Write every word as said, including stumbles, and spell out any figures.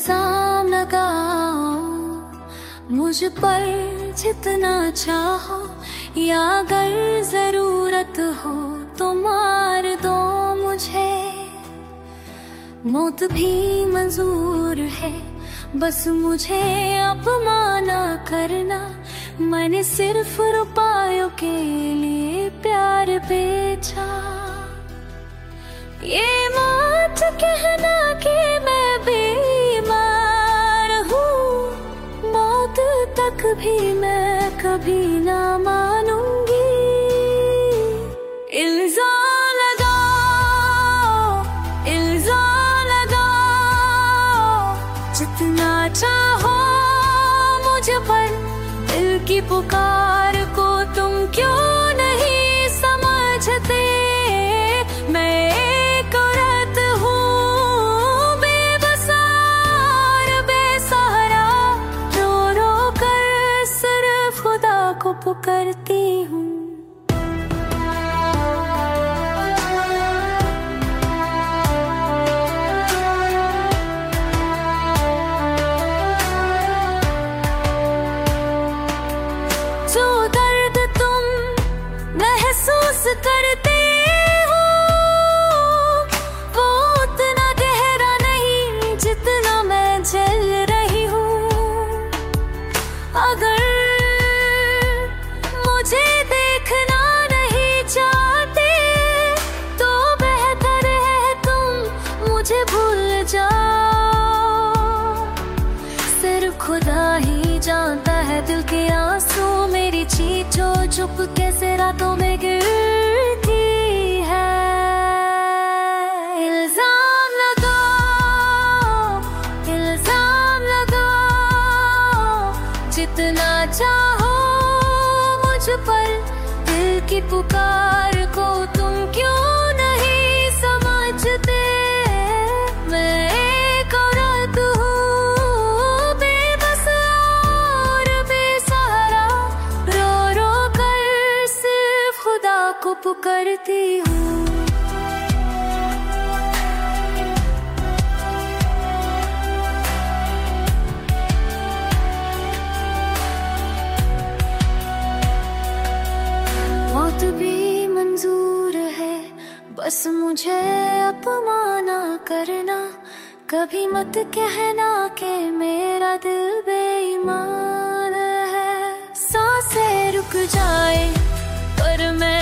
इल्जाम लगाओ मुझ पर जितना चाहो, या अगर जरूरत हो तो मार दो मुझे। मौत भी मंजूर है, बस मुझे अपमाना करना। मैंने सिर्फ रुपयों के लिए प्यार बेचा। ये मौत कहना कि मैं बीमार हूँ, मौत तक भी मैं कभी ना मानूंगी। इल्जाम लगाओ, इल्जाम लगाओ जितना चाहो मुझ पर। दिल की पुकार को तुम क्यों नहीं समझते? मैं एक औरत हूँ बेबस और बेसहारा, रो रो कर सिर्फ खुदा को पुकारती हूँ। जो दर्द तुम महसूस करते हो वो उतना गहरा नहीं जितना मैं झेल रही हूँ। अगर मुझे देखना नहीं चाहते तो बेहतर है तुम मुझे भूल जाओ। सिर्फ खुदा ही जानता है दिल के आंसू, मेरी चीख जो चुप कैसे रातों में गिरती है। इल्जाम लगाओ, इल्जाम लगाओ जितना चाहो मुझ पर। दिल की पुकार को तुम क्यों नहीं समझते? मैं एक औरत हूँ बेबस और बेसहारा, रो रो कर सिर्फ खुदा को पुकारती हूँ। मौत भी मंजूर है, बस मुझे अपमाना करना। कभी मत कहना कि मेरा दिल बेईमान है। सांसें रुक जाए पर मैं